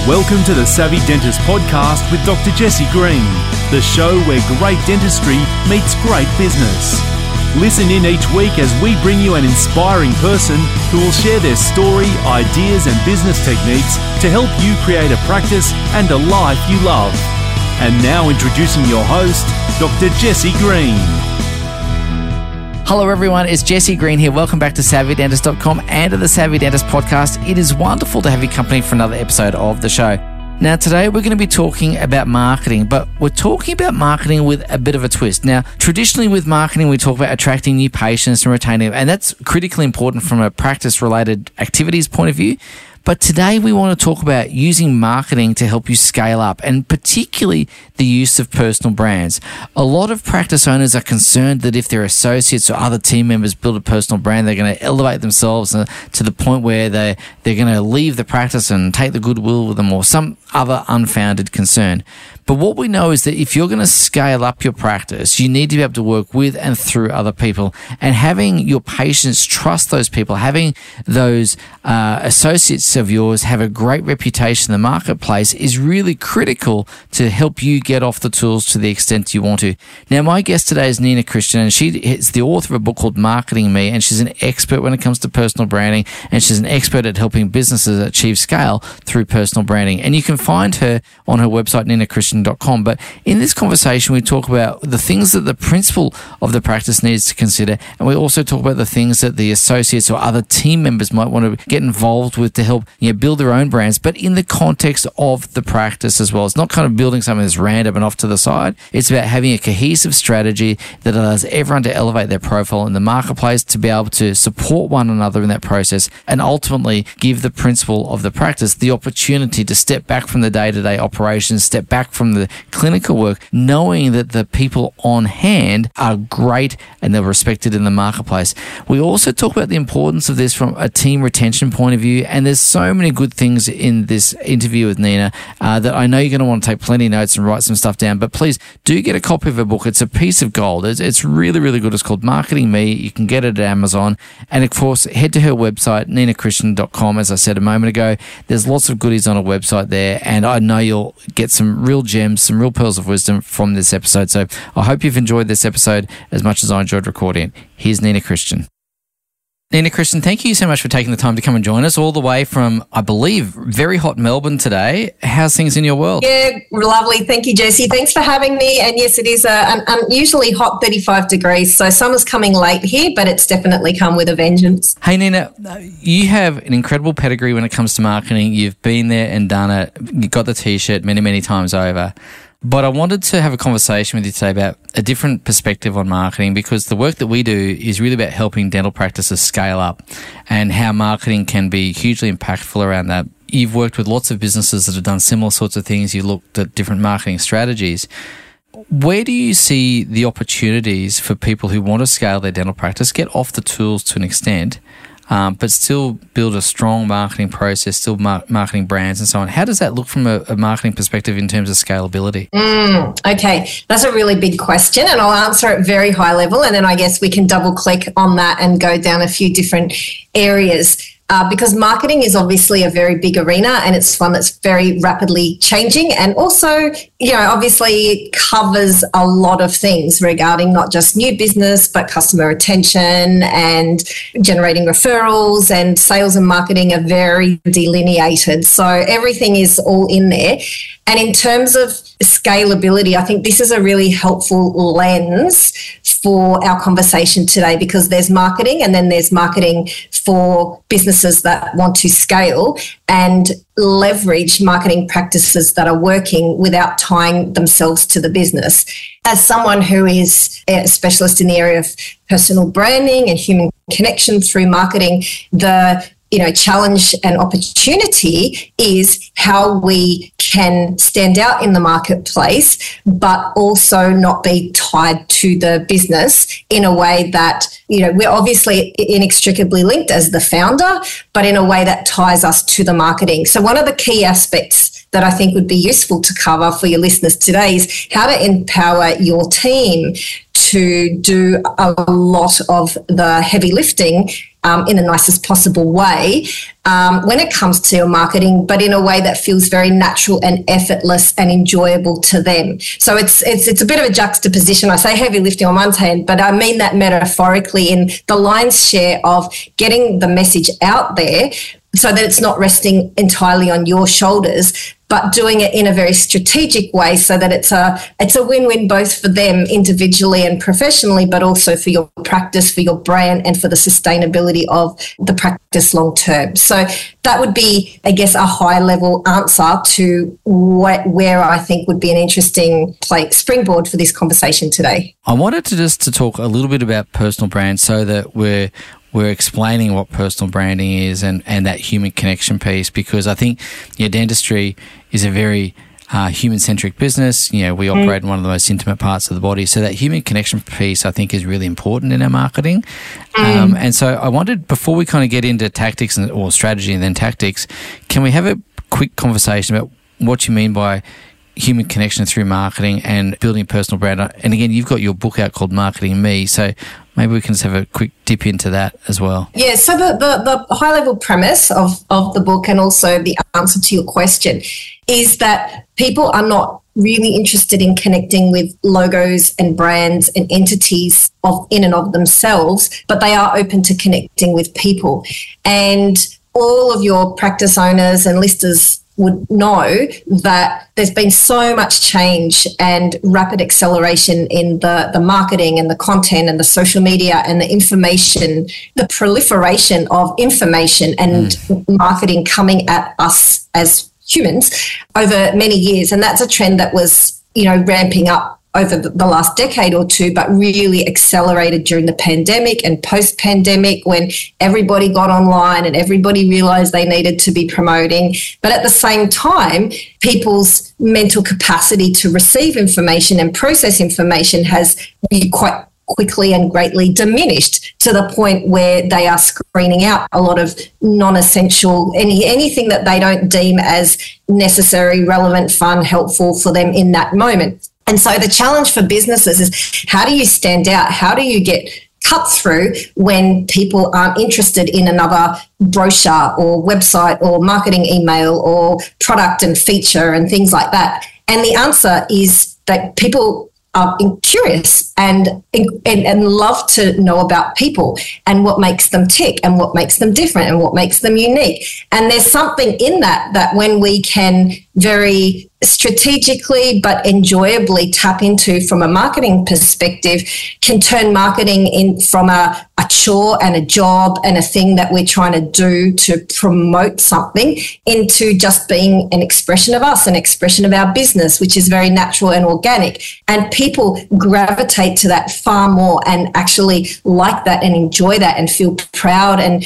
Welcome to the Savvy Dentist podcast with Dr. Jesse Green, the show where great dentistry meets great business. Listen in each week as we bring you an inspiring person who will share their story, ideas and business techniques to help you create a practice and a life you love. And now introducing your host, Dr. Jesse Green. Hello everyone, it's Jesse Green here. Welcome back to SavvyDentist.com and to the Savvy Dentist podcast. It is wonderful to have your company for another episode of the show. Now today we're going to be talking about marketing, but we're talking about marketing with a bit of a twist. Now, traditionally with marketing, we talk about attracting new patients and retaining them, and that's critically important from a practice-related activities point of view. But today we want to talk about using marketing to help you scale up, and particularly the use of personal brands. A lot of practice owners are concerned that if their associates or other team members build a personal brand, they're going to elevate themselves to the point where they're going to leave the practice and take the goodwill with them, or some other unfounded concern. But what we know is that if you're going to scale up your practice, you need to be able to work with and through other people. And having your patients trust those people, having those associates of yours have a great reputation in the marketplace is really critical to help you get off the tools to the extent you want to. Now, my guest today is Nina Christian, and she is the author of a book called Marketing Me, and she's an expert when it comes to personal branding, and she's an expert at helping businesses achieve scale through personal branding. And you can find her on her website, ninachristian.com. But in this conversation, we talk about the things that the principal of the practice needs to consider, and we also talk about the things that the associates or other team members might want to get involved with to help build their own brands, but in the context of the practice as well. It's not kind of building something that's random and off to the side. It's about having a cohesive strategy that allows everyone to elevate their profile in the marketplace, to be able to support one another in that process, and ultimately give the principal of the practice the opportunity to step back from the day-to-day operations, step back from the clinical work, knowing that the people on hand are great and they're respected in the marketplace. We also talk about the importance of this from a team retention point of view, and there's so many good things in this interview with Nina that I know you're going to want to take plenty of notes and write some stuff down, but please do get a copy of her book. It's a piece of gold. It's really, really good. It's called Marketing Me. You can get it at Amazon. And of course, head to her website, ninachristian.com. As I said a moment ago, there's lots of goodies on her website there, and I know you'll get some real gems, some real pearls of wisdom from this episode. So I hope you've enjoyed this episode as much as I enjoyed recording it. Here's Nina Christian. Nina Christian, thank you so much for taking the time to come and join us all the way from, I believe, very hot Melbourne today. How's things in your world? Yeah, lovely. Thank you, Jesse. Thanks for having me. And yes, it is an unusually hot 35 degrees. So summer's coming late here, but it's definitely come with a vengeance. Hey, Nina, you have an incredible pedigree when it comes to marketing. You've been there and done it. You got the T-shirt many, many times over. But I wanted to have a conversation with you today about a different perspective on marketing, because the work that we do is really about helping dental practices scale up and how marketing can be hugely impactful around that. You've worked with lots of businesses that have done similar sorts of things. You looked at different marketing strategies. Where do you see the opportunities for people who want to scale their dental practice, get off the tools to an extent, but still build a strong marketing process, still marketing brands and so on? How does that look from a marketing perspective in terms of scalability? Okay, that's a really big question, and I'll answer it very high level, and then I guess we can double click on that and go down a few different areas. Because marketing is obviously a very big arena, and it's one that's very rapidly changing, and also, obviously covers a lot of things regarding not just new business, but customer retention and generating referrals, and sales and marketing are very delineated. So everything is all in there. And in terms of scalability, I think this is a really helpful lens for our conversation today, because there's marketing and then there's marketing for businesses that want to scale and leverage marketing practices that are working without tying themselves to the business. As someone who is a specialist in the area of personal branding and human connection through marketing, the challenge and opportunity is how we can stand out in the marketplace, but also not be tied to the business in a way that, we're obviously inextricably linked as the founder, but in a way that ties us to the marketing. So one of the key aspects that I think would be useful to cover for your listeners today is how to empower your team to do a lot of the heavy lifting in the nicest possible way when it comes to your marketing, but in a way that feels very natural and effortless and enjoyable to them. So it's a bit of a juxtaposition. I say heavy lifting on one hand, but I mean that metaphorically in the lion's share of getting the message out there so that it's not resting entirely on your shoulders, but doing it in a very strategic way so that it's a win-win both for them individually and professionally, but also for your practice, for your brand, and for the sustainability of the practice long term. So that would be, I guess, a high-level answer to where I think would be an interesting springboard for this conversation today. I wanted to talk a little bit about personal brand so that we're explaining what personal branding is and that human connection piece, because I think dentistry is a very human-centric business. We operate in one of the most intimate parts of the body. So that human connection piece, I think, is really important in our marketing. And so I wanted, before we kind of get into tactics or strategy and then tactics, can we have a quick conversation about what you mean by human connection through marketing and building personal brand? And again, you've got your book out called Marketing Me, so maybe we can just have a quick dip into that as well. Yeah, so the high-level premise of the book, and also the answer to your question, is that people are not really interested in connecting with logos and brands and entities in and of themselves, but they are open to connecting with people. And all of your practice owners and listers would know that there's been so much change and rapid acceleration in the marketing and the content and the social media and the information, the proliferation of information and marketing coming at us as humans over many years. And that's a trend that was, ramping up over the last decade or two, but really accelerated during the pandemic and post-pandemic, when everybody got online and everybody realised they needed to be promoting. But at the same time, people's mental capacity to receive information and process information has quite quickly and greatly diminished, to the point where they are screening out a lot of non-essential, anything that they don't deem as necessary, relevant, fun, helpful for them in that moment. And so the challenge for businesses is, how do you stand out? How do you get cut through when people aren't interested in another brochure or website or marketing email or product and feature and things like that? And the answer is that people are curious and love to know about people and what makes them tick and what makes them different and what makes them unique. And there's something in that when we can very strategically but enjoyably tap into from a marketing perspective, can turn marketing in from a chore and a job and a thing that we're trying to do to promote something, into just being an expression of us, an expression of our business, which is very natural and organic. And people gravitate to that far more and actually like that and enjoy that and feel proud and,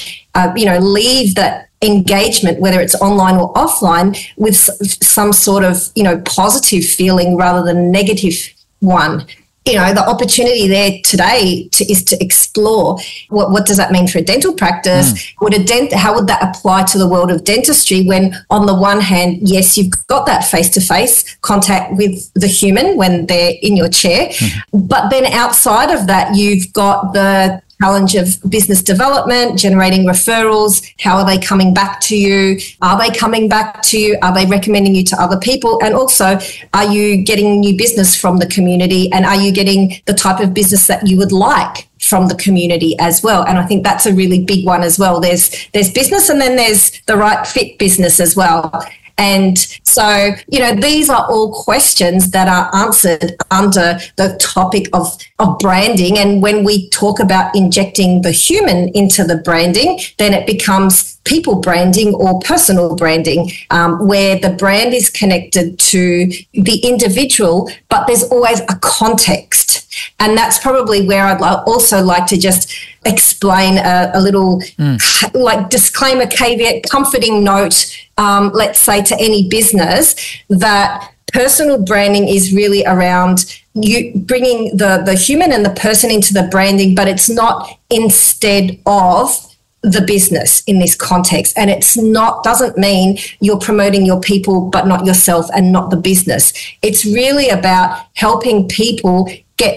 leave that engagement, whether it's online or offline, with some sort of, positive feeling rather than negative one. The opportunity there today is to explore what does that mean for a dental practice? How would that apply to the world of dentistry, when on the one hand, yes, you've got that face-to-face contact with the human when they're in your chair, but then outside of that, you've got the challenge of business development, generating referrals. How are they coming back to you? Are they coming back to you? Are they recommending you to other people? And also, are you getting new business from the community? And are you getting the type of business that you would like from the community as well? And I think that's a really big one as well. There's business, and then there's the right fit business as well. And so, these are all questions that are answered under the topic of branding. And when we talk about injecting the human into the branding, then it becomes people branding or personal branding, where the brand is connected to the individual, but there's always a context. And that's probably where I'd also like to just explain a little disclaimer, caveat, comforting note, let's say, to any business, that personal branding is really around you bringing the human and the person into the branding, but it's not instead of the business in this context. And doesn't mean you're promoting your people but not yourself and not the business. It's really about helping people get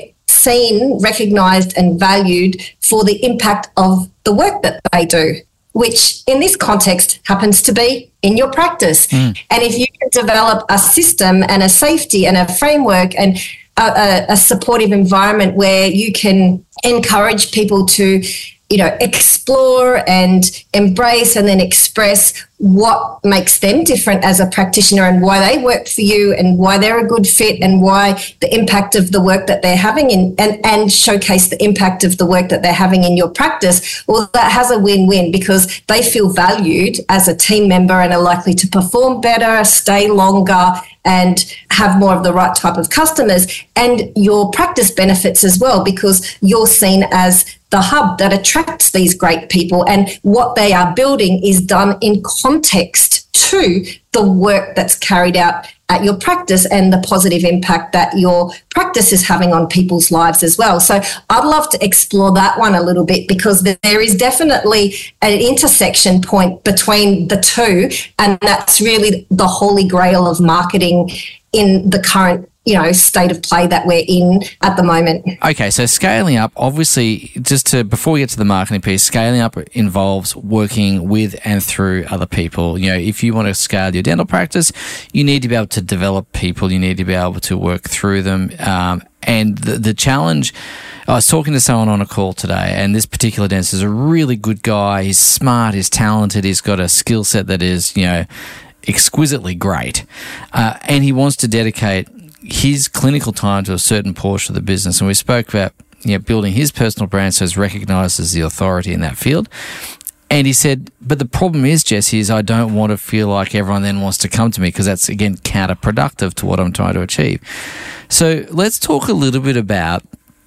seen, recognised and valued for the impact of the work that they do, which in this context happens to be in your practice. And if you can develop a system and a safety and a framework and a supportive environment where you can encourage people to, explore and embrace and then express what makes them different as a practitioner and why they work for you and why they're a good fit and why the impact of the work that they're having and showcase the impact of the work that they're having in your practice, well, that has a win-win because they feel valued as a team member and are likely to perform better, stay longer, and have more of the right type of customers. And your practice benefits as well because you're seen as the hub that attracts these great people, and what they are building is done in context to the work that's carried out at your practice and the positive impact that your practice is having on people's lives as well. So I'd love to explore that one a little bit because there is definitely an intersection point between the two, and that's really the holy grail of marketing in the current state of play that we're in at the moment. Okay, so scaling up, obviously, before we get to the marketing piece, scaling up involves working with and through other people. If you want to scale your dental practice, you need to be able to develop people, you need to be able to work through them. And the challenge, I was talking to someone on a call today, and this particular dentist is a really good guy. He's smart, he's talented, he's got a skill set that is, exquisitely great. And he wants to dedicate his clinical time to a certain portion of the business. And we spoke about building his personal brand so he's recognised as the authority in that field. And he said, but the problem is, Jesse, is I don't want to feel like everyone then wants to come to me because that's, again, counterproductive to what I'm trying to achieve. So let's talk a little bit about,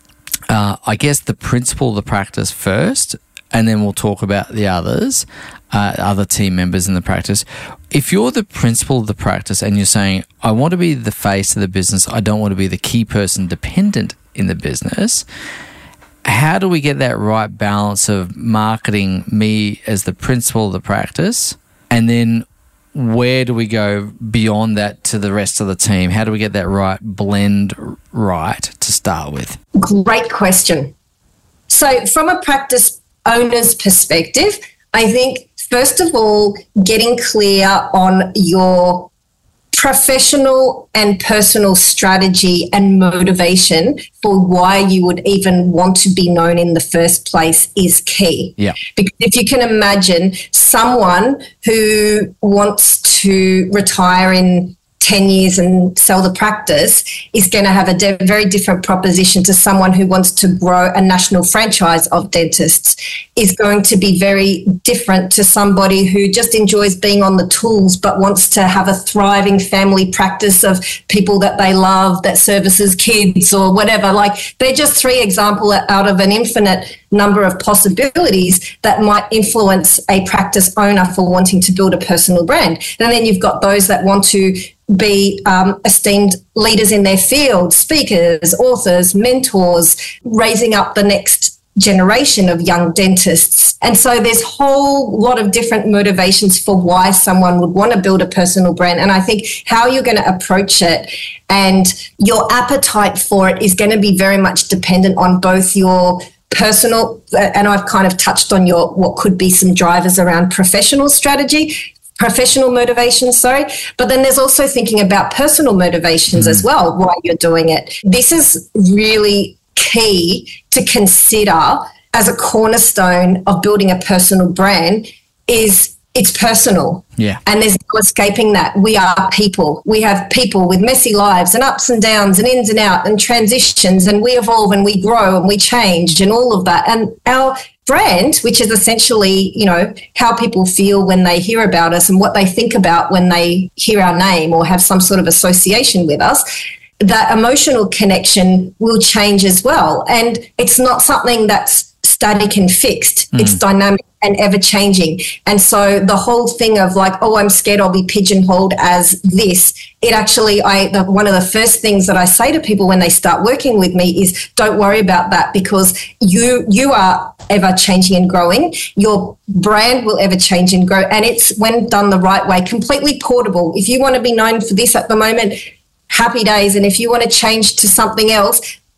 the principle of the practice first, and then we'll talk about the others, other team members in the practice. If you're the principal of the practice and you're saying, I want to be the face of the business, I don't want to be the key person dependent in the business, how do we get that right balance of marketing me as the principal of the practice? And then where do we go beyond that to the rest of the team? How do we get that right blend right to start with? Great question. So from a practice owner's perspective, I think, first of all, getting clear on your professional and personal strategy and motivation for why you would even want to be known in the first place is key. Yeah. Because if you can imagine someone who wants to retire in 10 years and sell the practice is going to have a very different proposition to someone who wants to grow a national franchise of dentists, is going to be very different to somebody who just enjoys being on the tools but wants to have a thriving family practice of people that they love that services kids or whatever. Like, they're just three examples out of an infinite number of possibilities that might influence a practice owner for wanting to build a personal brand. And then you've got those that want to be esteemed leaders in their field, speakers, authors, mentors, raising up the next generation of young dentists. And so there's a whole lot of different motivations for why someone would want to build a personal brand. And I think how you're going to approach it and your appetite for it is going to be very much dependent on both your personal, and I've kind of touched on what could be some drivers around professional motivations, but then there's also thinking about personal motivations as well, why you're doing it. This is really key to consider as a cornerstone of building a personal brand. Is it's personal. Yeah. And there's no escaping that. We are people. We have people with messy lives and ups and downs and ins and outs and transitions, and we evolve and we grow and we change and all of that. And our brand, which is essentially, how people feel when they hear about us and what they think about when they hear our name or have some sort of association with us, that emotional connection will change as well. And it's not something that's static and fixed. It's dynamic and ever-changing. And so the whole thing of like, oh, I'm scared I'll be pigeonholed as this, it actually, one of the first things that I say to people when they start working with me is don't worry about that, because you are ever-changing and growing. Your brand will ever change and grow. And it's, when done the right way, completely portable. If you want to be known for this at the moment, happy days. And if you want to change to something else,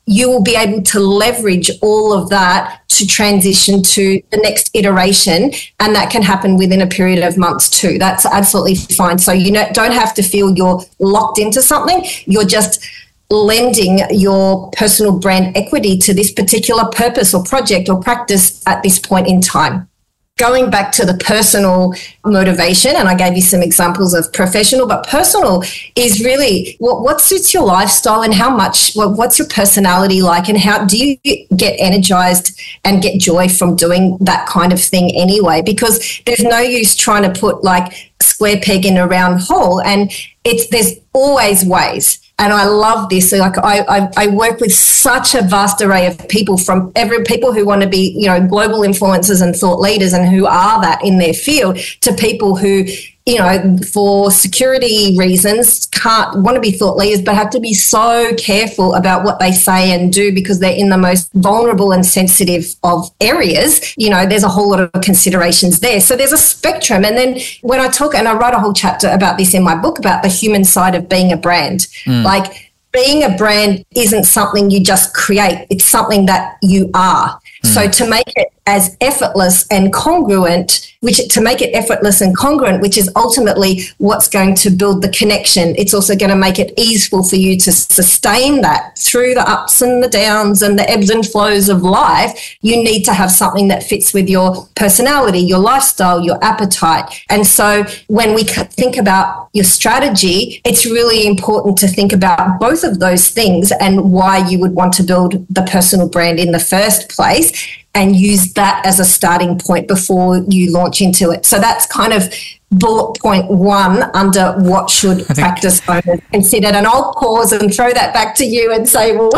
you will be able to leverage all of that to transition to the next iteration, and that can happen within a period of months too. That's absolutely fine. So you don't have to feel you're locked into something. You're just lending your personal brand equity to this particular purpose or project or practice at this point in time. Going back to the personal motivation, and I gave you some examples of professional, but personal is really what suits your lifestyle and how much, what's your personality like, and how do you get energized and get joy from doing that kind of thing anyway? Because there's no use trying to put like square peg in a round hole, and there's always ways. And I love this. Like I work with such a vast array of people, from people who want to be, global influencers and thought leaders and who are that in their field, to people who, for security reasons can't want to be thought leaders, but have to be so careful about what they say and do because they're in the most vulnerable and sensitive of areas. There's a whole lot of considerations there. So there's a spectrum. And then when I talk, and I write a whole chapter about this in my book, about the human side of being a brand, like being a brand isn't something you just create. It's something that you are. So to make it as effortless and congruent, which is ultimately what's going to build the connection. It's also going to make it easeful for you to sustain that through the ups and the downs and the ebbs and flows of life. You need to have something that fits with your personality, your lifestyle, your appetite. And so when we think about your strategy, it's really important to think about both of those things and why you would want to build the personal brand in the first place, and use that as a starting point before you launch into it. So that's kind of bullet point 1 under what should practice owners consider. And I'll pause and throw that back to you and say, well,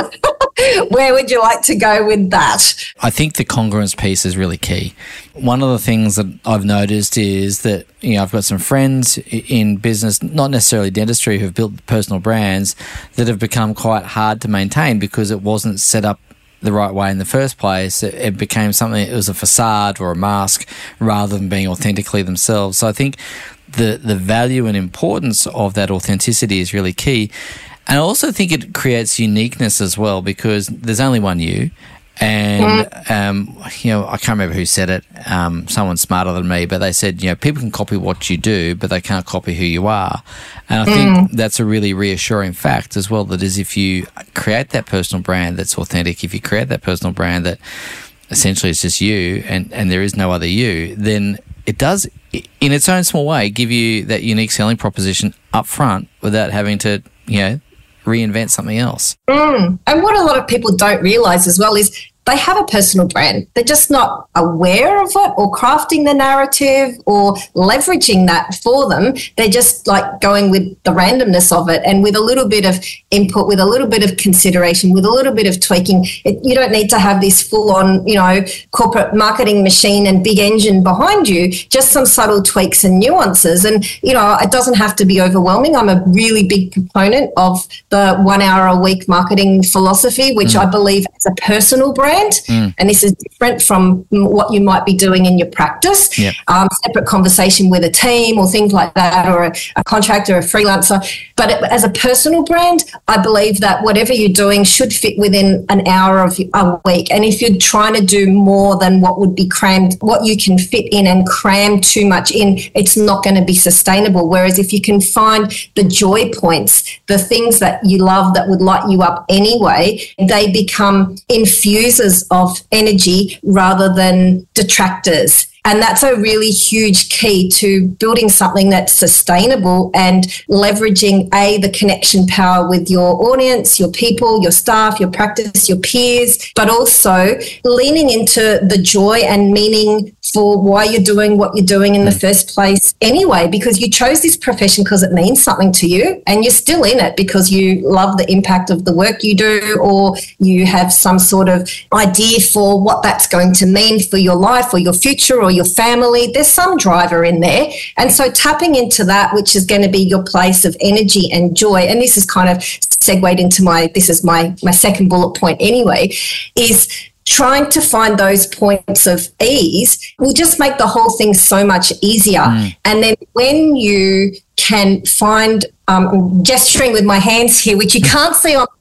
where would you like to go with that? I think the congruence piece is really key. One of the things that I've noticed is that, I've got some friends in business, not necessarily dentistry, who've built personal brands that have become quite hard to maintain because it wasn't set up the right way in the first place. It became something, it was a facade or a mask rather than being authentically themselves. So I think the value and importance of that authenticity is really key. And I also think it creates uniqueness as well, because there's only one you. And, I can't remember who said it, someone smarter than me, but they said, people can copy what you do, but they can't copy who you are. And I think that's a really reassuring fact as well, that is, if you create that personal brand that's authentic, if you create that personal brand that essentially is just you and there is no other you, then it does, in its own small way, give you that unique selling proposition up front without having to, reinvent something else. And what a lot of people don't realise as well is they have a personal brand. They're just not aware of it or crafting the narrative or leveraging that for them. They're just like going with the randomness of it, and with a little bit of input, with a little bit of consideration, with a little bit of tweaking. You don't need to have this full-on, corporate marketing machine and big engine behind you, just some subtle tweaks and nuances. And, it doesn't have to be overwhelming. I'm a really big proponent of the 1 hour a week marketing philosophy, which I believe is a personal brand. And this is different from what you might be doing in your practice. Yep. Separate conversation with a team or things like that, or a contractor, a freelancer. But as a personal brand, I believe that whatever you're doing should fit within an hour of a week. And if you're trying to do more than what would be crammed, what you can fit in and cram too much in, it's not going to be sustainable. Whereas if you can find the joy points, the things that you love that would light you up anyway, they become infusers of energy rather than detractors. And that's a really huge key to building something that's sustainable and leveraging, the connection power with your audience, your people, your staff, your practice, your peers, but also leaning into the joy and meaning for why you're doing what you're doing in the first place anyway, because you chose this profession because it means something to you, and you're still in it because you love the impact of the work you do, or you have some sort of idea for what that's going to mean for your life or your future or your family. There's some driver in there. And so tapping into that, which is going to be your place of energy and joy, and this is kind of segued into my second bullet point anyway, is trying to find those points of ease will just make the whole thing so much easier. And then when you can find, gesturing with my hands here, which you can't see on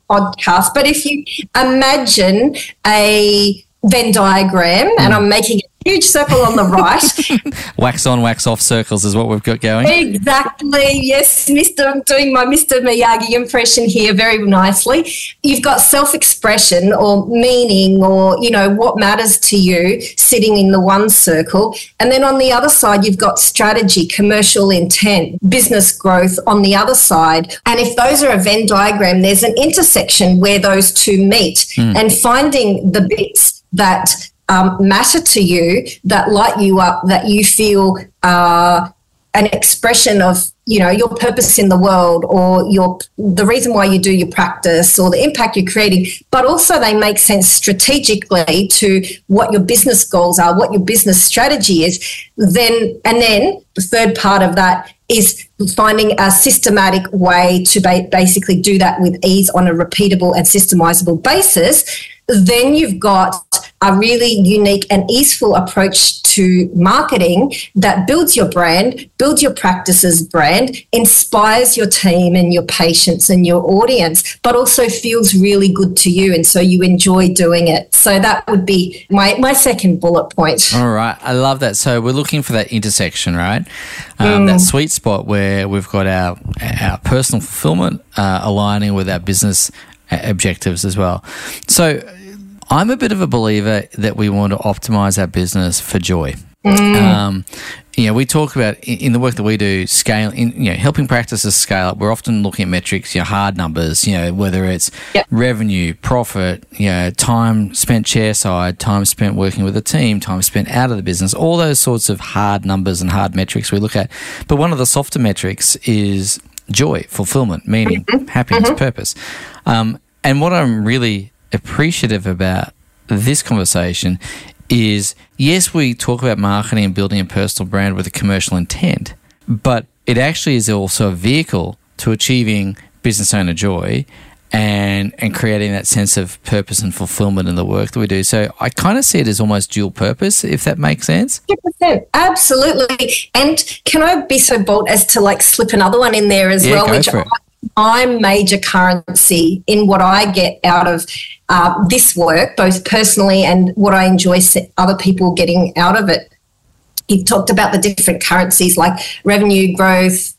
podcast, but if you imagine a Venn diagram, and I'm making a huge circle on the right. Wax on, wax off circles is what we've got going. Exactly. Yes, I'm doing my Mr. Miyagi impression here very nicely. You've got self-expression or meaning or, what matters to you sitting in the one circle. And then on the other side, you've got strategy, commercial intent, business growth on the other side. And if those are a Venn diagram, there's an intersection where those two meet and finding the bits that matter to you, that light you up, that you feel an expression of, your purpose in the world or the reason why you do your practice or the impact you're creating, but also they make sense strategically to what your business goals are, what your business strategy is. Then the third part of that is finding a systematic way to basically do that with ease on a repeatable and systemizable basis. Then you've got a really unique and easeful approach to marketing that builds your brand, builds your practices brand, inspires your team and your patients and your audience, but also feels really good to you. And so you enjoy doing it. So that would be my second bullet point. All right. I love that. So we're looking for that intersection, right? That sweet spot where we've got our personal fulfillment aligning with our business objectives as well. So I'm a bit of a believer that we want to optimize our business for joy. We talk about in the work that we do, helping practices scale up. We're often looking at metrics, hard numbers, whether it's revenue, profit, time spent chairside, time spent working with a team, time spent out of the business, all those sorts of hard numbers and hard metrics we look at. But one of the softer metrics is joy, fulfillment, meaning, happiness, purpose. And what I'm really appreciative about this conversation is, yes, we talk about marketing and building a personal brand with a commercial intent, but it actually is also a vehicle to achieving business owner joy and creating that sense of purpose and fulfillment in the work that we do. So I kind of see it as almost dual purpose, if that makes sense. 100%, absolutely. And can I be so bold as to slip another one in there as well, which my major currency in what I get out of this work, both personally and what I enjoy other people getting out of it. You've talked about the different currencies like revenue growth,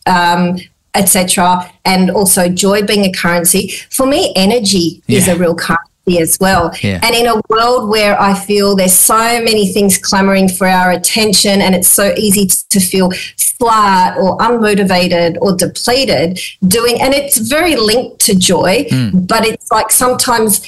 etc., and also joy being a currency. For me, energy is a real currency as well. Yeah. And in a world where I feel there's so many things clamoring for our attention and it's so easy to feel flat or unmotivated or depleted and it's very linked to joy, but it's like sometimes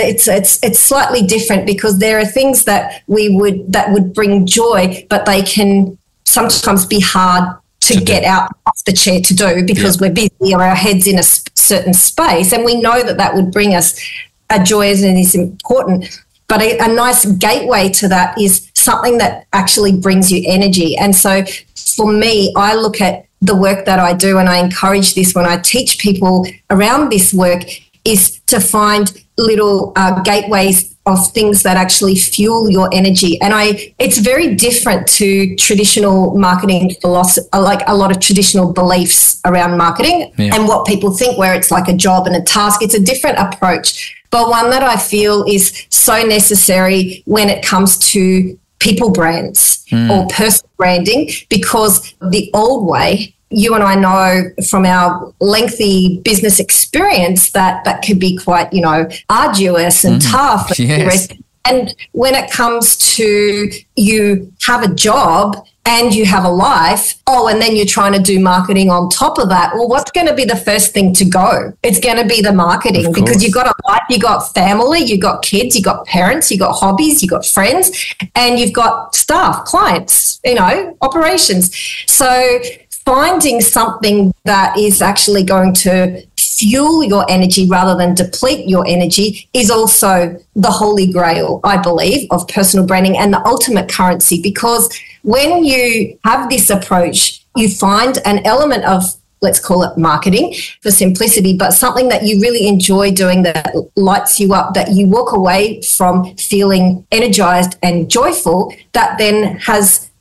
it's slightly different because there are things that would bring joy, but they can sometimes be hard to get out off the chair to do because we're busy or our head's in a certain space, and we know that would bring us a joy and is important. But a nice gateway to that is something that actually brings you energy. And so for me, I look at the work that I do, and I encourage this when I teach people around this work, is to find little gateways of things that actually fuel your energy. And it's very different to traditional marketing philosophy, like a lot of traditional beliefs around marketing and what people think, where it's like a job and a task. It's a different approach, but one that I feel is so necessary when it comes to people brands or personal branding, because the old way, you and I know from our lengthy business experience that could be quite, arduous and tough. Yes. And when it comes to you have a job and you have a life, and then you're trying to do marketing on top of that, well, what's going to be the first thing to go? It's going to be the marketing, because you've got a life, you've got family, you've got kids, you've got parents, you've got hobbies, you've got friends, and you've got staff, clients, operations. So finding something that is actually going to fuel your energy rather than deplete your energy is also the holy grail, I believe, of personal branding and the ultimate currency, because when you have this approach, you find an element of, let's call it marketing for simplicity, but something that you really enjoy doing that lights you up, that you walk away from feeling energized and joyful, that then has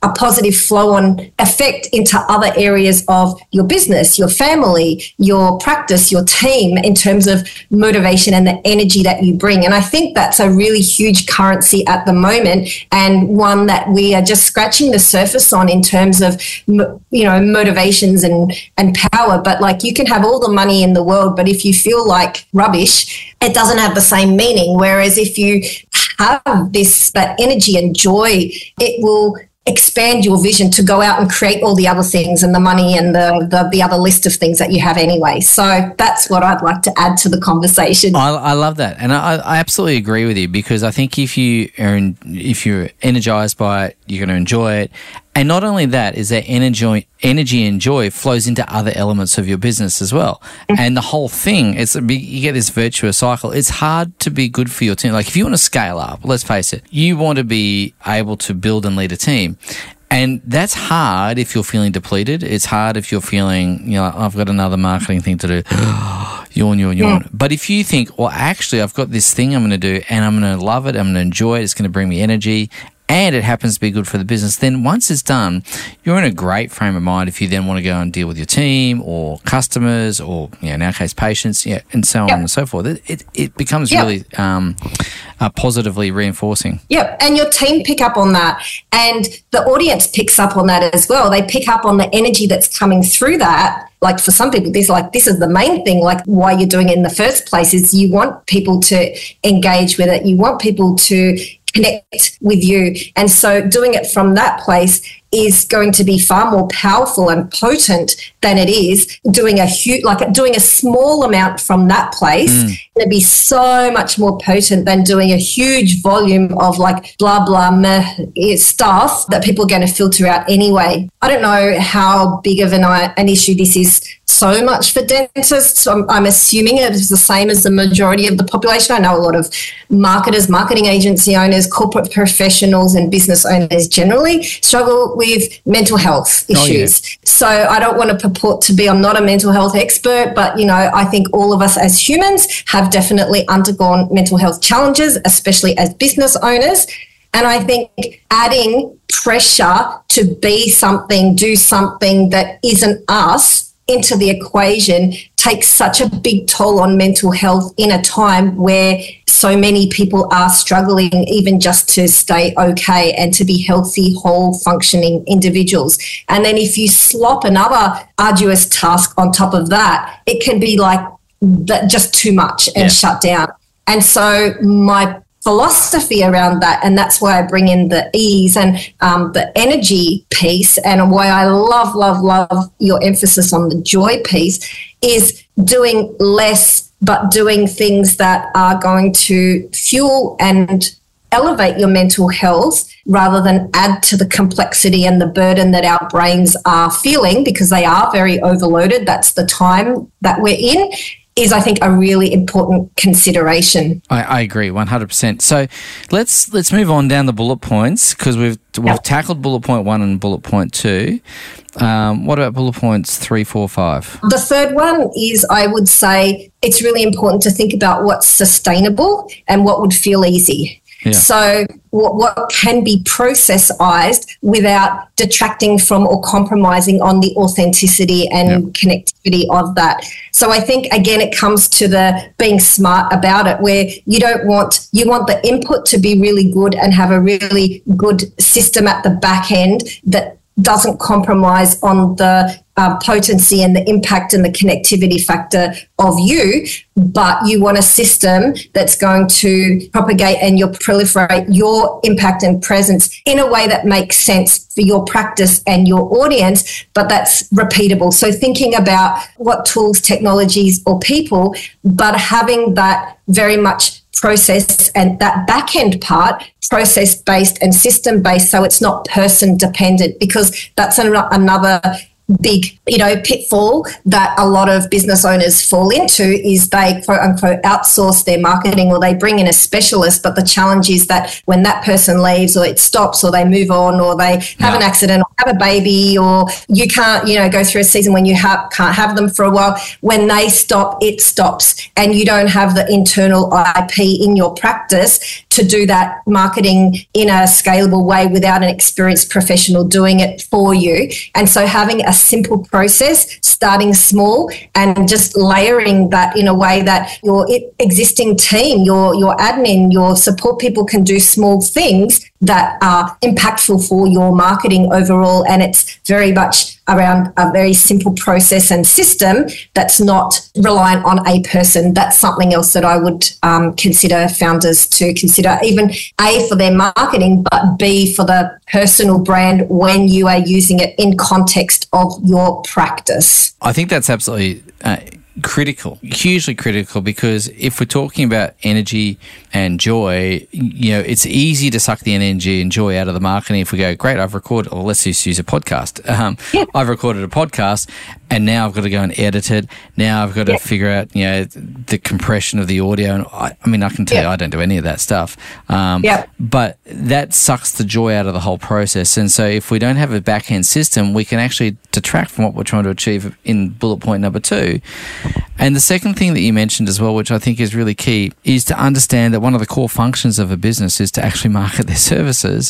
a positive flow-on effect into other areas of your business, your family, your practice, your team, in terms of motivation and the energy that you bring. And I think that's a really huge currency at the moment, and one that we are just scratching the surface on in terms of, motivations and power. But like, you can have all the money in the world, but if you feel like rubbish, it doesn't have the same meaning. Whereas if you have that energy and joy, it will expand your vision to go out and create all the other things and the money and the other list of things that you have anyway. So that's what I'd like to add to the conversation. I love that, and I absolutely agree with you, because I think if you're energized by it, you're going to enjoy it. And not only that, is that energy and joy flows into other elements of your business as well. And the whole thing, you get this virtuous cycle. It's hard to be good for your team. Like, if you want to scale up, let's face it, you want to be able to build and lead a team. And that's hard if you're feeling depleted. It's hard if you're feeling, I've got another marketing thing to do. Yawn. Yeah. But if you think, well, actually, I've got this thing I'm going to do, and I'm going to love it, I'm going to enjoy it, it's going to bring me energy, and it happens to be good for the business, then once it's done, you're in a great frame of mind if you then want to go and deal with your team or customers or, in our case, patients, and so on and so forth. It becomes really positively reinforcing. Yep, and your team pick up on that, and the audience picks up on that as well. They pick up on the energy that's coming through that. Like, for some people, this is the main thing, like why you're doing it in the first place, is you want people to engage with it. You want people to connect with you. And so doing it from that place is going to be far more powerful and potent than it is doing doing a small amount from that place. It's going to be so much more potent than doing a huge volume of like blah, blah, meh stuff that people are going to filter out anyway. I don't know how big of an issue this is so much for dentists. I'm assuming it is the same as the majority of the population. I know a lot of marketers, marketing agency owners, corporate professionals and business owners generally struggle with mental health issues. Oh, yeah. So I don't want to purport to be, I'm not a mental health expert, but, I think all of us as humans have definitely undergone mental health challenges, especially as business owners. And I think adding pressure to be something, do something that isn't us into the equation takes such a big toll on mental health in a time where so many people are struggling even just to stay okay and to be healthy, whole, functioning individuals. And then if you slop another arduous task on top of that, it can be like just too much and shut down. And so my philosophy around that, and that's why I bring in the ease and the energy piece, and why I love your emphasis on the joy piece, is doing less but doing things that are going to fuel and elevate your mental health rather than add to the complexity and the burden that our brains are feeling, because they are very overloaded. That's the time that we're in, is, I think, a really important consideration. I agree 100%. So let's move on down the bullet points, because we've tackled bullet point 1 and bullet point 2. What about bullet points 3, 4, 5? The third one is, I would say, it's really important to think about what's sustainable and what would feel easy. Yeah. So what can be processized without detracting from or compromising on the authenticity and connectivity of that. So I think, again, it comes to the being smart about it, where you want the input to be really good and have a really good system at the back end that doesn't compromise on the potency and the impact and the connectivity factor of you, but you want a system that's going to propagate and proliferate your impact and presence in a way that makes sense for your practice and your audience, but that's repeatable. So thinking about what tools, technologies, or people, but having that very much process and that back end part process-based and system-based, so it's not person-dependent, because that's another big, pitfall that a lot of business owners fall into, is they quote unquote outsource their marketing, or they bring in a specialist. But the challenge is that when that person leaves, or it stops, or they move on, or they have an accident, or have a baby, or you can't, go through a season when you can't have them for a while. When they stop, it stops, and you don't have the internal IP in your practice to do that marketing in a scalable way without an experienced professional doing it for you. And so having a simple process, starting small and just layering that in a way that your existing team, your admin, your support people can do small things that are impactful for your marketing overall. And it's very much around a very simple process and system that's not reliant on a person. That's something else that I would consider founders to consider, even A, for their marketing, but B, for the personal brand when you are using it in context of your practice. I think that's absolutely critical, hugely critical, because if we're talking about energy and joy, it's easy to suck the energy and joy out of the marketing if we go, great, I've recorded, or let's just use a podcast. I've recorded a podcast and now I've got to go and edit it. Now I've got to figure out, the compression of the audio. And I can tell you, I don't do any of that stuff. But that sucks the joy out of the whole process. And so if we don't have a back-end system, we can actually detract from what we're trying to achieve in bullet point number 2. And the second thing that you mentioned as well, which I think is really key, is to understand that one of the core functions of a business is to actually market their services.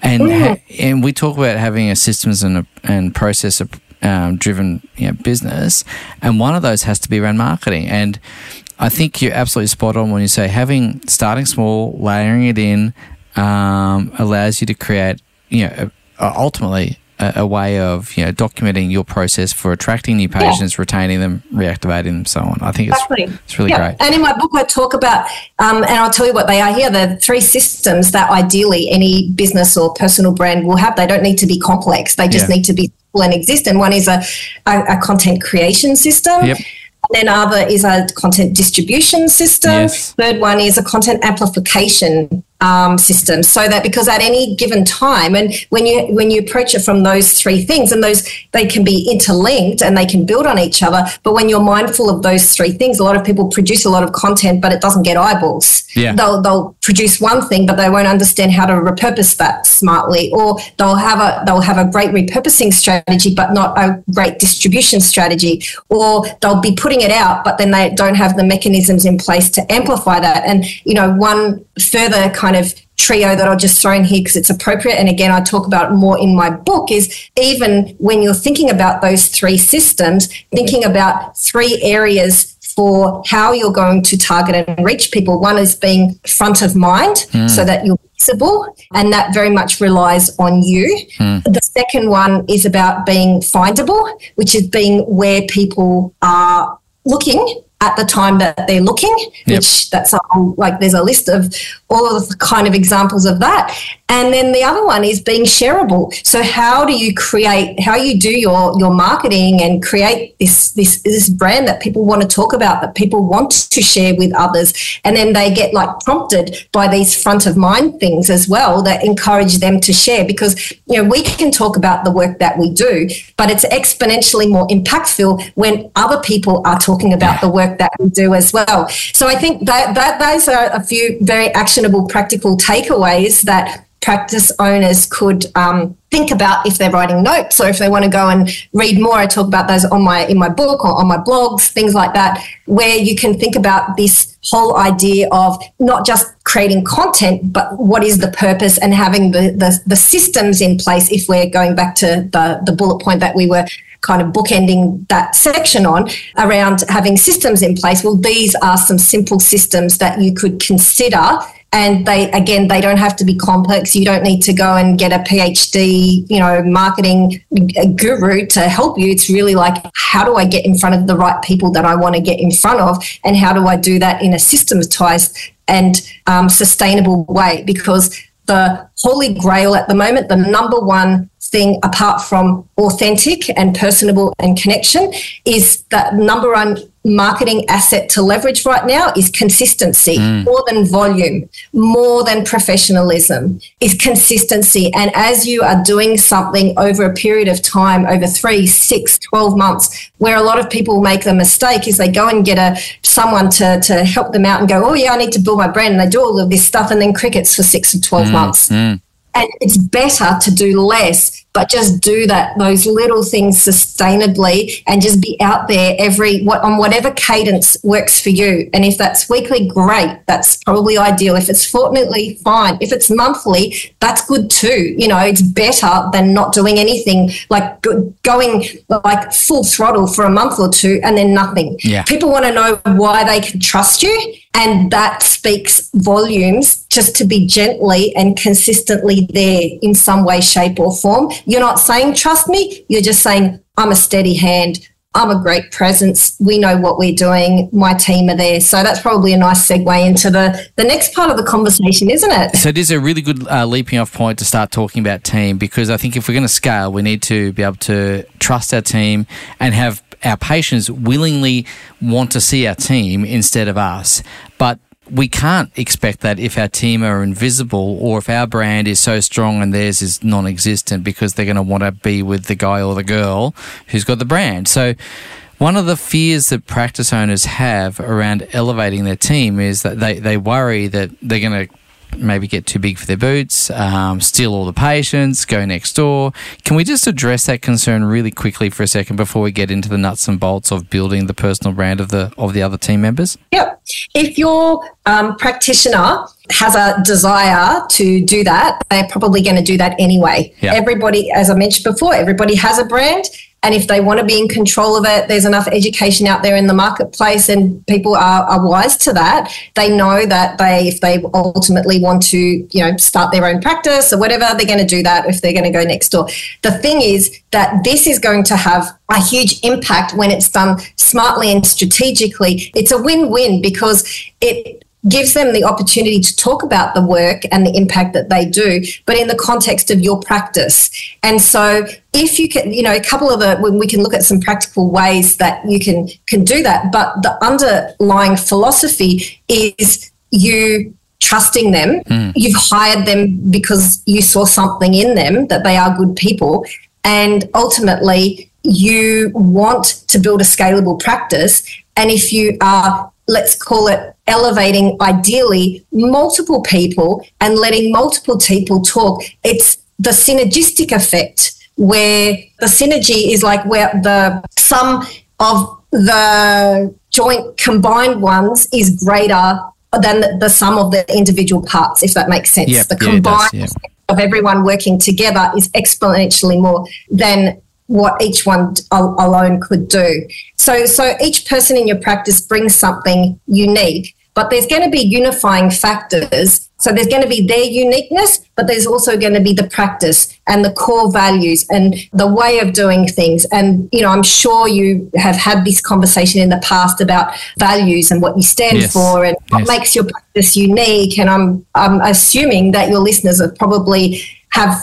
And we talk about having a systems and process driven business, and one of those has to be around marketing. And I think you're absolutely spot on when you say starting small, layering it in, allows you to create ultimately a way of documenting your process for attracting new patients, retaining them, reactivating them, so on. I think it's really great. And in my book, I talk about, and I'll tell you what they are here, the 3 systems that ideally any business or personal brand will have. They don't need to be complex. They just need to be simple and exist. And one is a content creation system. Yep. And then other is a content distribution system. Yes. Third one is a content amplification system, so that because at any given time, and when you approach it from those 3 things, and those, they can be interlinked and they can build on each other, but when you're mindful of those 3 things, a lot of people produce a lot of content but it doesn't get eyeballs. They'll produce one thing but they won't understand how to repurpose that smartly, or they'll have a great repurposing strategy but not a great distribution strategy, or they'll be putting it out but then they don't have the mechanisms in place to amplify that. And one further kind of trio that I'll just throw in here because it's appropriate, and again I talk about it more in my book, is even when you're thinking about those 3 systems, thinking about 3 areas for how you're going to target and reach people. One is being front of mind so that you're visible, and that very much relies on you. The second one is about being findable, which is being where people are looking at the time that they're looking, which that's there's a list of all of the kind of examples of that. And then the other one is being shareable. So how do you do your marketing and create this brand that people want to talk about, that people want to share with others? And then they get prompted by these front of mind things as well that encourage them to share, because, we can talk about the work that we do, but it's exponentially more impactful when other people are talking about the work that we do as well. So I think that those are a few very actionable, practical takeaways that practice owners could think about if they're writing notes, or if they want to go and read more. I talk about those in my book or on my blogs, things like that, where you can think about this whole idea of not just creating content, but what is the purpose, and having the systems in place. If we're going back to the bullet point that we were kind of bookending that section on, around having systems in place. Well, these are some simple systems that you could consider. And they don't have to be complex. You don't need to go and get a PhD, marketing guru to help you. It's really how do I get in front of the right people that I want to get in front of? And how do I do that in a systematized and sustainable way? Because the holy grail at the moment, the number one thing apart from authentic and personable and connection, is that number one marketing asset to leverage right now is consistency. More than volume, more than professionalism, is consistency. And as you are doing something over a period of time, over 3, 6, 12 months, where a lot of people make the mistake is they go and get someone to help them out and go, oh yeah, I need to build my brand, and they do all of this stuff, and then crickets for 6 or 12 months. And it's better to do less, but just do those little things sustainably and just be out there on whatever cadence works for you. And if that's weekly, great. That's probably ideal. If it's fortnightly, fine. If it's monthly, that's good too. It's better than not doing anything, like going like full throttle for a month or two and then nothing. Yeah. People want to know why they can trust you. And that speaks volumes, just to be gently and consistently there in some way, shape or form. You're not saying, trust me. You're just saying, I'm a steady hand. I'm a great presence. We know what we're doing. My team are there. So that's probably a nice segue into the next part of the conversation, isn't it? So it is a really good leaping off point to start talking about team, because I think if we're going to scale, we need to be able to trust our team and have our patients willingly want to see our team instead of us. But we can't expect that if our team are invisible or if our brand is so strong and theirs is non-existent, because they're going to want to be with the guy or the girl who's got the brand. So one of the fears that practice owners have around elevating their team is that they worry that they're going to maybe get too big for their boots, steal all the patients, go next door. Can we just address that concern really quickly for a second before we get into the nuts and bolts of building the personal brand of the other team members? Yep. If your practitioner has a desire to do that, they're probably going to do that anyway. Yep. Everybody, as I mentioned before, everybody has a brand. And if they want to be in control of it, there's enough education out there in the marketplace and people are wise to that. They know that if they ultimately want to, start their own practice or whatever, they're going to do that if they're going to go next door. The thing is that this is going to have a huge impact when it's done smartly and strategically. It's a win-win because it gives them the opportunity to talk about the work and the impact that they do, but in the context of your practice. And so if you can, when we can look at some practical ways that you can do that, but the underlying philosophy is you trusting them. You've hired them because you saw something in them, that they are good people. And ultimately you want to build a scalable practice. And if you are, let's call it, elevating ideally multiple people and letting multiple people talk, it's the synergistic effect where the synergy is like where the sum of the joint combined ones is greater than the sum of the individual parts, if that makes sense. Yep, the combined of everyone working together is exponentially more than what each one alone could do. So each person in your practice brings something unique, but there's going to be unifying factors. So there's going to be their uniqueness, but there's also going to be the practice and the core values and the way of doing things. And, I'm sure you have had this conversation in the past about values and what you stand for and what makes your practice unique. And I'm assuming that your listeners are probably have,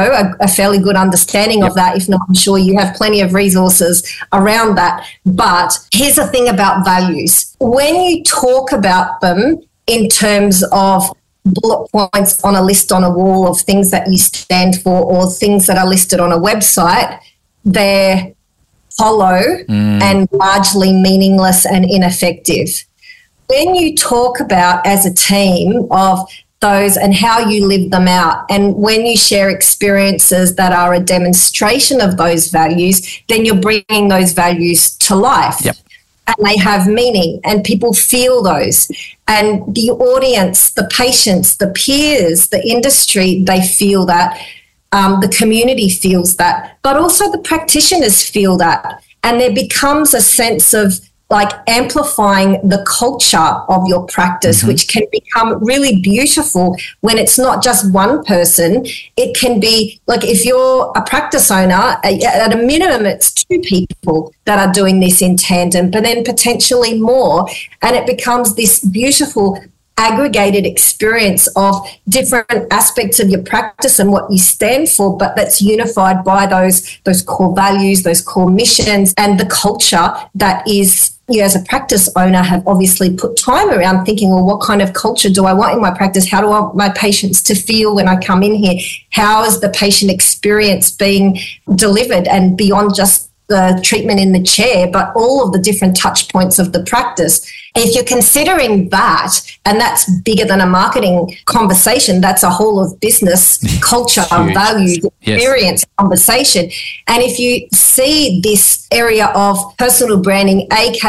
a fairly good understanding of that. If not, I'm sure you have plenty of resources around that. But here's the thing about values. When you talk about them in terms of bullet points on a list on a wall of things that you stand for or things that are listed on a website, they're hollow and largely meaningless and ineffective. When you talk about as a team of those and how you live them out, and when you share experiences that are a demonstration of those values, then you're bringing those values to life. Yep. And they have meaning and people feel those. And the audience, the patients, the peers, the industry, they feel that. The community feels that. But also the practitioners feel that. And there becomes a sense of like amplifying the culture of your practice, which can become really beautiful when it's not just one person. It can be like if you're a practice owner, at a minimum, it's two people that are doing this in tandem, but then potentially more. And it becomes this beautiful aggregated experience of different aspects of your practice and what you stand for, but that's unified by those core values, those core missions, and the culture that is, you as a practice owner have obviously put time around thinking, well, what kind of culture do I want in my practice? How do I want my patients to feel when I come in here? How is the patient experience being delivered? And beyond just the treatment in the chair, but all of the different touch points of the practice. If you're considering that, and that's bigger than a marketing conversation, that's a whole of business culture, values, experience, conversation. And if you see this area of personal branding,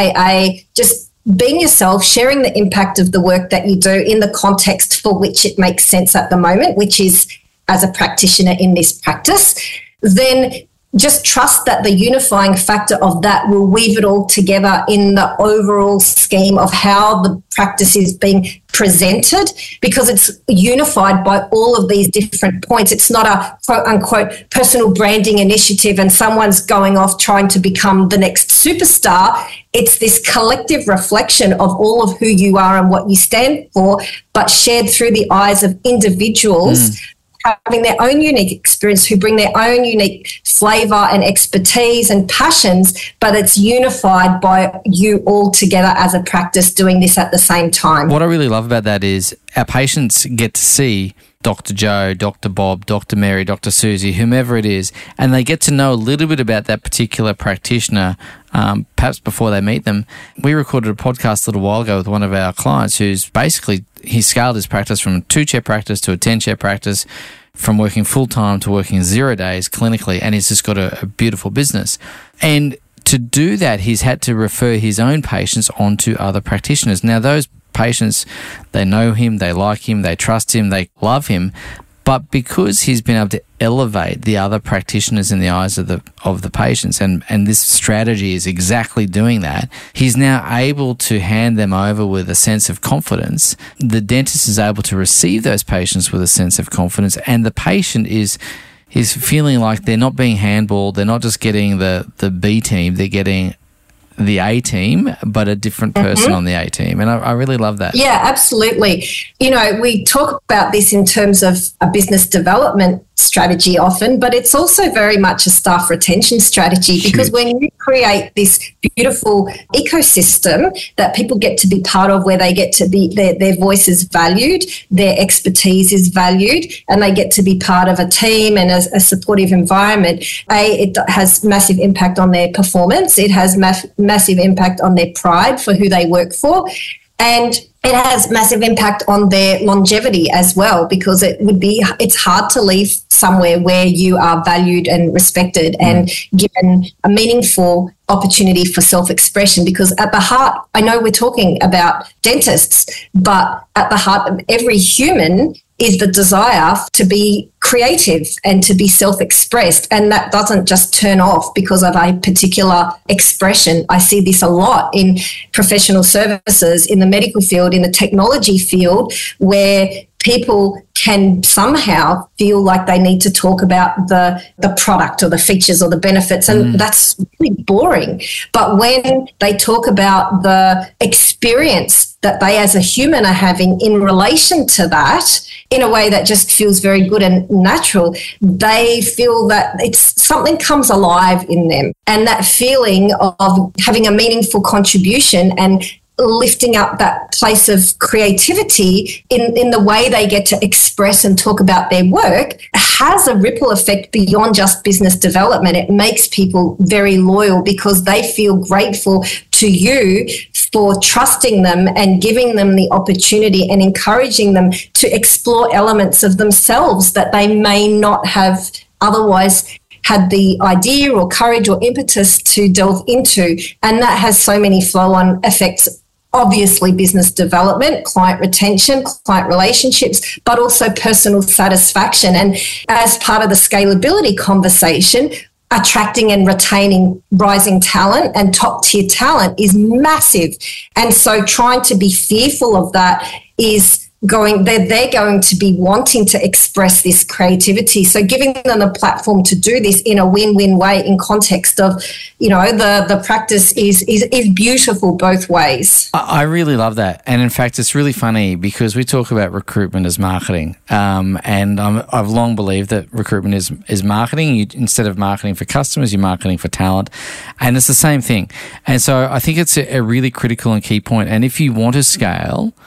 AKA just being yourself, sharing the impact of the work that you do in the context for which it makes sense at the moment, which is as a practitioner in this practice, then just trust that the unifying factor of that will weave it all together in the overall scheme of how the practice is being presented, because it's unified by all of these different points. It's not a quote unquote personal branding initiative and someone's going off trying to become the next superstar. It's this collective reflection of all of who you are and what you stand for, but shared through the eyes of individuals having their own unique experience, who bring their own unique flavour and expertise and passions, but it's unified by you all together as a practice doing this at the same time. What I really love about that is our patients get to see Dr. Joe, Dr. Bob, Dr. Mary, Dr. Susie, whomever it is, and they get to know a little bit about that particular practitioner, perhaps before they meet them. We recorded a podcast a little while ago with one of our clients who's basically, he scaled his practice from a 2-chair practice to a 10-chair practice, from working full-time to working 0 days clinically, and he's just got a beautiful business. And to do that, he's had to refer his own patients onto other practitioners. Now, those patients, they know him, they like him, they trust him, they love him, but because he's been able to elevate the other practitioners in the eyes of the patients, and this strategy is exactly doing that, he's now able to hand them over with a sense of confidence. The dentist is able to receive those patients with a sense of confidence, and the patient is feeling like they're not being handballed, they're not just getting the B team, they're getting the A team, but a different person on the A team. And I really love that. Yeah, absolutely. You know, we talk about this in terms of a business development strategy often, but it's also very much a staff retention strategy, because when you create this beautiful ecosystem that people get to be part of, where they get to be, their voice is valued, their expertise is valued, and they get to be part of a team and a supportive environment, it has massive impact on their performance. It has massive impact on their pride for who they work for. And it has massive impact on their longevity as well, because it's hard to leave somewhere where you are valued and respected and given a meaningful opportunity for self-expression. Because at the heart, I know we're talking about dentists, but at the heart of every human is the desire to be creative and to be self-expressed. And that doesn't just turn off because of a particular expression. I see this a lot in professional services, in the medical field, in the technology field, where people can somehow feel like they need to talk about the product or the features or the benefits, and that's really boring. But when they talk about the experience that they as a human are having in relation to that, in a way that just feels very good and natural, they feel that something comes alive in them. And that feeling of having a meaningful contribution and lifting up that place of creativity in the way they get to express and talk about their work has a ripple effect beyond just business development. It makes people very loyal because they feel grateful to you for trusting them and giving them the opportunity and encouraging them to explore elements of themselves that they may not have otherwise had the idea or courage or impetus to delve into. And that has so many flow-on effects. Obviously, business development, client retention, client relationships, but also personal satisfaction. And as part of the scalability conversation, attracting and retaining rising talent and top tier talent is massive. And so trying to be fearful of that is they're going to be wanting to express this creativity. So giving them a platform to do this in a win-win way, in context of, you know, the practice is beautiful both ways. I really love that. And in fact, it's really funny because we talk about recruitment as marketing. And I've long believed that recruitment is marketing. Instead of marketing for customers, you're marketing for talent. And it's the same thing. And so I think it's a really critical and key point. And if you want to scale,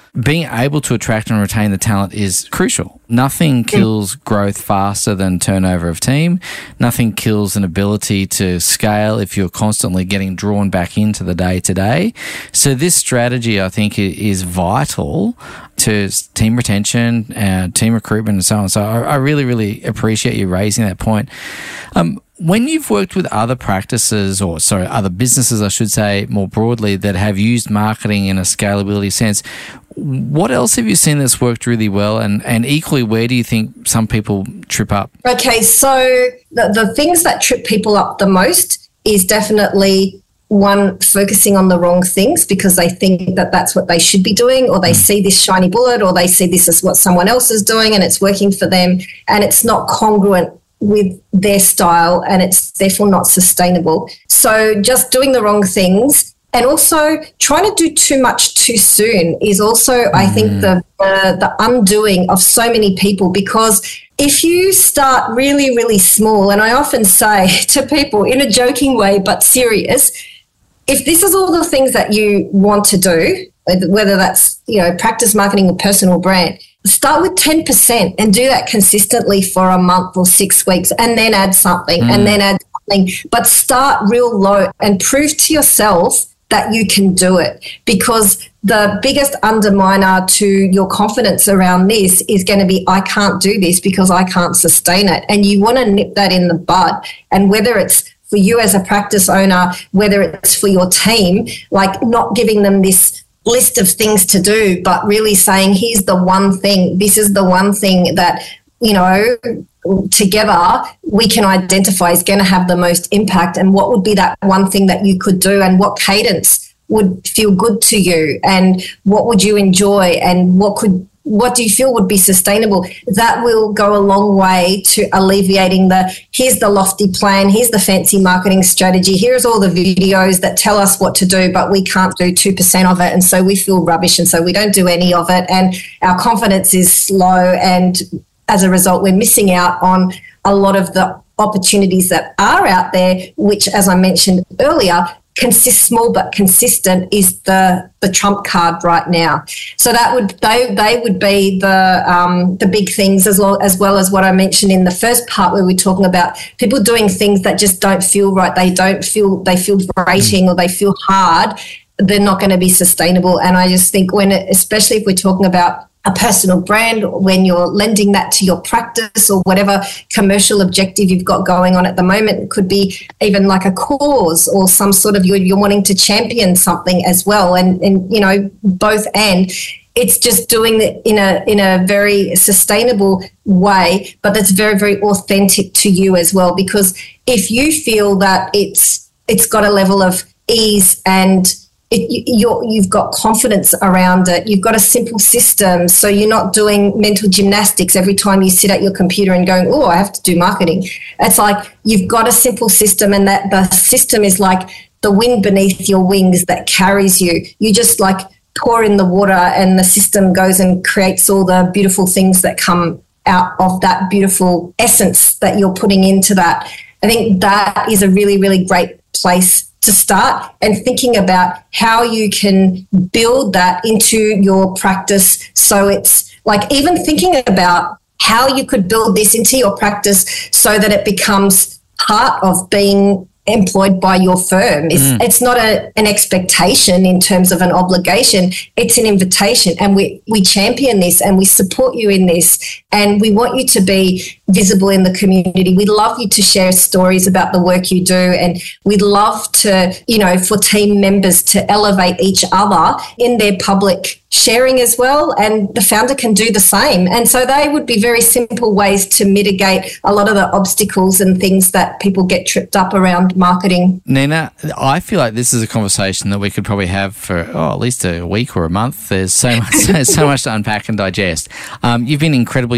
being able to attract and retain the talent is crucial. Nothing kills growth faster than turnover of team. Nothing kills an ability to scale if you're constantly getting drawn back into the day-to-day. So this strategy, I think, is vital to team retention, team recruitment and so on. So I really, really appreciate you raising that point. When you've worked with other other businesses, I should say, more broadly, that have used marketing in a scalability sense, what else have you seen that's worked really well? And equally, where do you think some people trip up? Okay, so the things that trip people up the most is definitely, one, focusing on the wrong things because they think that that's what they should be doing, or they see this shiny bullet, or they see this as what someone else is doing and it's working for them, and it's not congruent with their style and it's therefore not sustainable. So just doing the wrong things, and also trying to do too much too soon is also, I think, the undoing of so many people, because if you start really, really small, and I often say to people in a joking way but serious, if this is all the things that you want to do, whether that's, practice marketing or personal brand, start with 10% and do that consistently for a month or 6 weeks, and then add something and then add something. But start real low and prove to yourself that you can do it, because the biggest underminer to your confidence around this is going to be, I can't do this because I can't sustain it. And you want to nip that in the bud. And whether it's for you as a practice owner, whether it's for your team, like not giving them this list of things to do, but really saying, here's the one thing, this is the one thing that, together we can identify is going to have the most impact, and what would be that one thing that you could do, and what cadence would feel good to you, and what would you enjoy, and what do you feel would be sustainable. That will go a long way to alleviating here's the lofty plan, here's the fancy marketing strategy, here's all the videos that tell us what to do, but we can't do 2% of it, and so we feel rubbish, and so we don't do any of it, and our confidence is low, and as a result, we're missing out on a lot of the opportunities that are out there, which, as I mentioned earlier, small but consistent is the trump card right now. So they would be the big things, as well as what I mentioned in the first part, where we're talking about people doing things that just don't feel right. They feel grating, or they feel hard. They're not going to be sustainable. And I just think especially if we're talking about a personal brand, when you're lending that to your practice or whatever commercial objective you've got going on at the moment, it could be even like a cause or some sort of you're wanting to champion something as well, and both, and it's just doing it in a very sustainable way, but that's very, very authentic to you as well, because if you feel that it's got a level of ease and you've got confidence around it, you've got a simple system, so you're not doing mental gymnastics every time you sit at your computer and going, I have to do marketing. It's like you've got a simple system, and that the system is like the wind beneath your wings that carries you. You just like pour in the water, and the system goes and creates all the beautiful things that come out of that beautiful essence that you're putting into that. I think that is a really, really great place to start, and thinking about how you can build that into your practice. So it's like even thinking about how you could build this into your practice so that it becomes part of being employed by your firm. It's not an expectation in terms of an obligation. It's an invitation, and we champion this, and we support you in this, and we want you to be visible in the community. We'd love you to share stories about the work you do, and we'd love to, for team members to elevate each other in their public sharing as well, and the founder can do the same. And so they would be very simple ways to mitigate a lot of the obstacles and things that people get tripped up around marketing. Nina, I feel like this is a conversation that we could probably have for at least a week or a month. There's so much to unpack and digest. You've been incredibly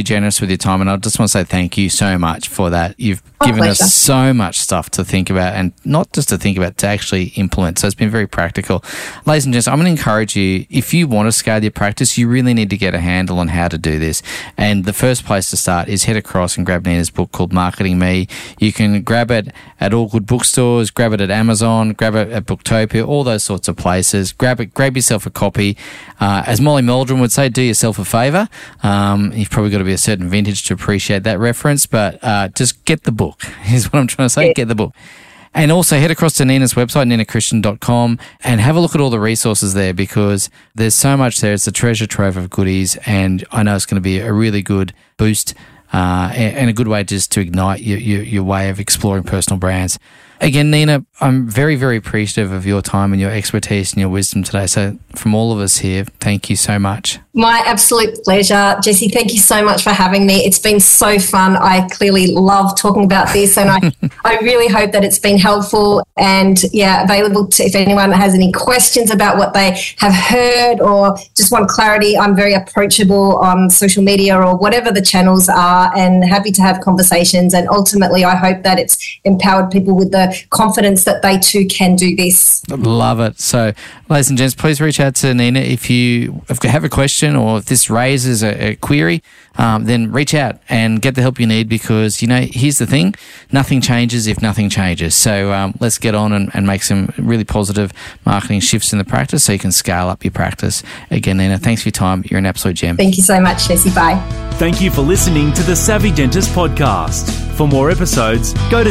incredibly generous with your time, and I just want to say thank you so much for that. You've given us so much stuff to think about, and not just to think about, to actually implement. So it's been very practical. Ladies and gents, I'm going to encourage you, if you want to scale your practice, you really need to get a handle on how to do this. And the first place to start is head across and grab Nina's book called Marketing Me. You can grab it at all good bookstores, grab it at Amazon, grab it at Booktopia, all those sorts of places. Grab yourself a copy. As Molly Meldrum would say, do yourself a favour. You've probably got to be a certain vintage to appreciate that reference, but just get the book, is what I'm trying to say. Yeah. Get the book. And also head across to Nina's website, ninachristian.com, and have a look at all the resources there, because there's so much there. It's a treasure trove of goodies, and I know it's going to be a really good boost and a good way just to ignite your way of exploring personal brands. Again, Nina, I'm very, very appreciative of your time and your expertise and your wisdom today. So from all of us here, thank you so much. My absolute pleasure. Jesse, thank you so much for having me. It's been so fun. I clearly love talking about this, and I really hope that it's been helpful and, available to, if anyone has any questions about what they have heard or just want clarity. I'm very approachable on social media or whatever the channels are, and happy to have conversations. And ultimately, I hope that it's empowered people with the confidence that they too can do this. Love it. So, ladies and gents, please reach out to Nina if you have a question or if this raises a query. Then reach out and get the help you need, because, here's the thing, nothing changes if nothing changes. So let's get on and make some really positive marketing shifts in the practice so you can scale up your practice. Again, Nina, thanks for your time. You're an absolute gem. Thank you so much, Jesse. Bye. Thank you for listening to the Savvy Dentist podcast. For more episodes, go to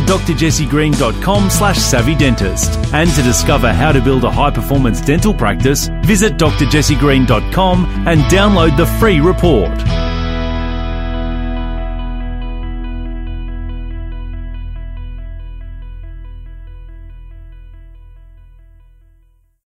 drjessiegreen.com/savvydentist. And to discover how to build a high-performance dental practice, visit drjessiegreen.com and download the free report.